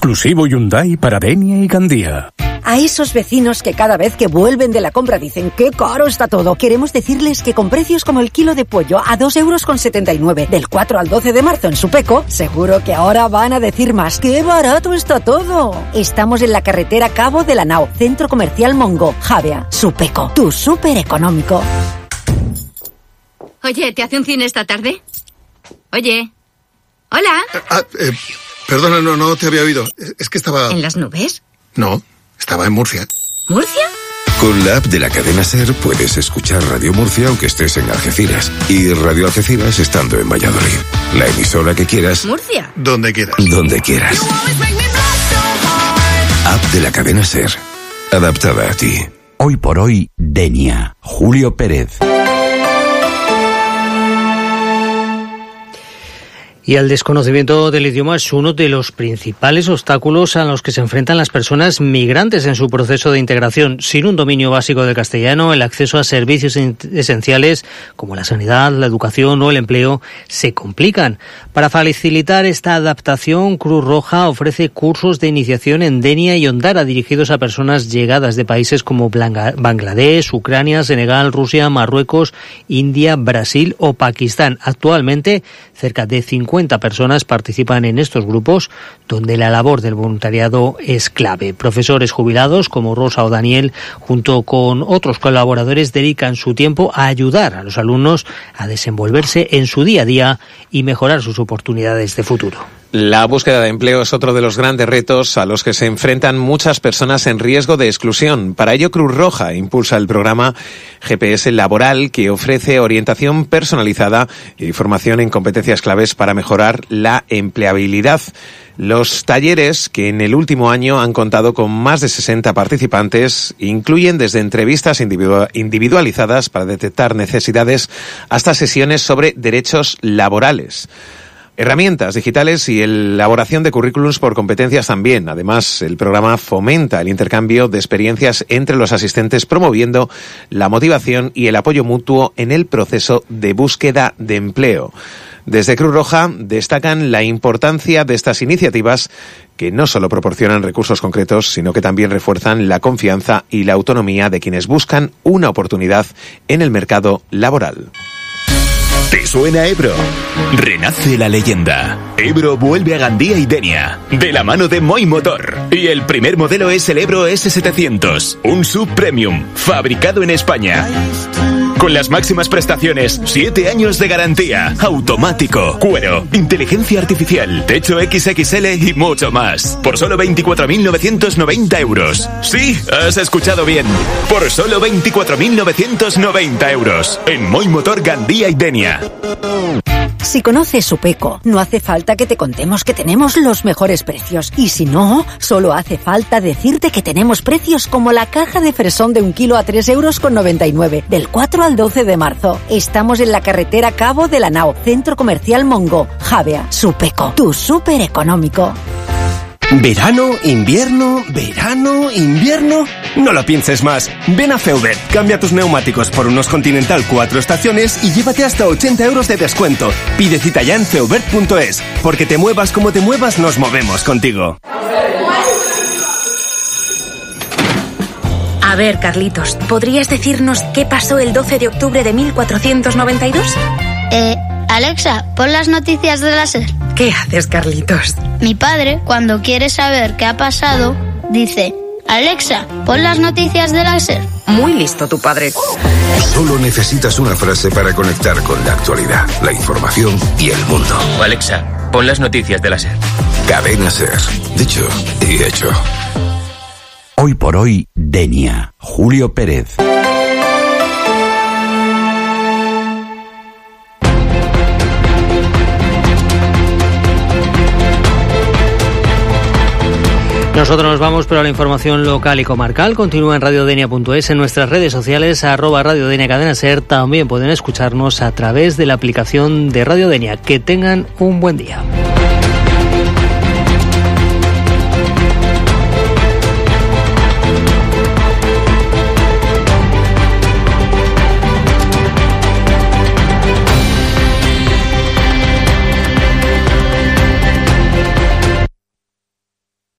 exclusivo Hyundai para Denia y Gandía. A esos vecinos que cada vez que vuelven de la compra dicen ¡qué caro está todo! Queremos decirles que con precios como el kilo de pollo a 2,79 € del 4 al 12 de marzo en Supeco, seguro que ahora van a decir más ¡qué barato está todo! Estamos en la carretera Cabo de la Nao, Centro Comercial Mongo, Javea, Supeco, tu súper económico. Oye, ¿te hace un cine esta tarde? Oye. Hola. Perdona, no te había oído. Es que estaba... ¿En las nubes? No, estaba en Murcia. ¿Murcia? Con la app de la cadena SER puedes escuchar Radio Murcia aunque estés en Algeciras y Radio Algeciras estando en Valladolid. La emisora que quieras. ¿Murcia? Donde quieras. Donde quieras. App de la cadena SER. Adaptada a ti. Hoy por hoy, Denia. Julio Pérez. Y el desconocimiento del idioma es uno de los principales obstáculos a los que se enfrentan las personas migrantes en su proceso de integración. Sin un dominio básico del castellano, el acceso a servicios esenciales como la sanidad, la educación o el empleo se complican. Para facilitar esta adaptación, Cruz Roja ofrece cursos de iniciación en Denia y Ondara dirigidos a personas llegadas de países como Bangladesh, Ucrania, Senegal, Rusia, Marruecos, India, Brasil o Pakistán. Actualmente, cerca de 50 personas participan en estos grupos donde la labor del voluntariado es clave. Profesores jubilados como Rosa o Daniel, junto con otros colaboradores, dedican su tiempo a ayudar a los alumnos a desenvolverse en su día a día y mejorar sus oportunidades de futuro. La búsqueda de empleo es otro de los grandes retos a los que se enfrentan muchas personas en riesgo de exclusión. Para ello, Cruz Roja impulsa el programa GPS Laboral, que ofrece orientación personalizada y formación en competencias claves para mejorar la empleabilidad. Los talleres, que en el último año han contado con más de 60 participantes, incluyen desde entrevistas individualizadas para detectar necesidades hasta sesiones sobre derechos laborales. Herramientas digitales y elaboración de currículums por competencias también. Además, el programa fomenta el intercambio de experiencias entre los asistentes, promoviendo la motivación y el apoyo mutuo en el proceso de búsqueda de empleo. Desde Cruz Roja destacan la importancia de estas iniciativas que no solo proporcionan recursos concretos, sino que también refuerzan la confianza y la autonomía de quienes buscan una oportunidad en el mercado laboral. ¿Te suena Ebro? Renace la leyenda. Ebro vuelve a Gandía y Denia, de la mano de Moi Motor. Y el primer modelo es el Ebro S700, un SUV premium, fabricado en España. Con las máximas prestaciones, 7 años de garantía, automático, cuero, inteligencia artificial, techo XXL y mucho más. Por solo 24.990 euros. Sí, has escuchado bien. Por solo 24.990 euros. En Moi Motor Gandía y Denia. Si conoces Supeco, no hace falta que te contemos que tenemos los mejores precios. Y si no, solo hace falta decirte que tenemos precios como la caja de fresón de 1 kilo a 3,99 €, del 4 al 12 de marzo. Estamos en la carretera Cabo de la Nao, Centro Comercial Mongo, Javea, Supeco, tu súper económico. ¿Verano, invierno, verano, invierno? No lo pienses más. Ven a Feubert, cambia tus neumáticos por unos Continental 4 estaciones y llévate hasta 80 € de descuento. Pide cita ya en feubert.es, porque te muevas como te muevas, nos movemos contigo. A ver, Carlitos, ¿podrías decirnos qué pasó el 12 de octubre de 1492? Alexa, pon las noticias de la SER. ¿Qué haces, Carlitos? Mi padre, cuando quiere saber qué ha pasado, dice: Alexa, pon las noticias de la SER. Muy listo tu padre. Solo necesitas una frase para conectar con la actualidad, la información y el mundo. Alexa, pon las noticias de la SER. Cadena SER. Dicho y hecho. Hoy por hoy, Denia. Julio Pérez. Nosotros nos vamos, pero la información local y comarcal continúa en radiodenia.es, en nuestras redes sociales, @radiodenia Cadena SER. También pueden escucharnos a través de la aplicación de Radio Denia. Que tengan un buen día.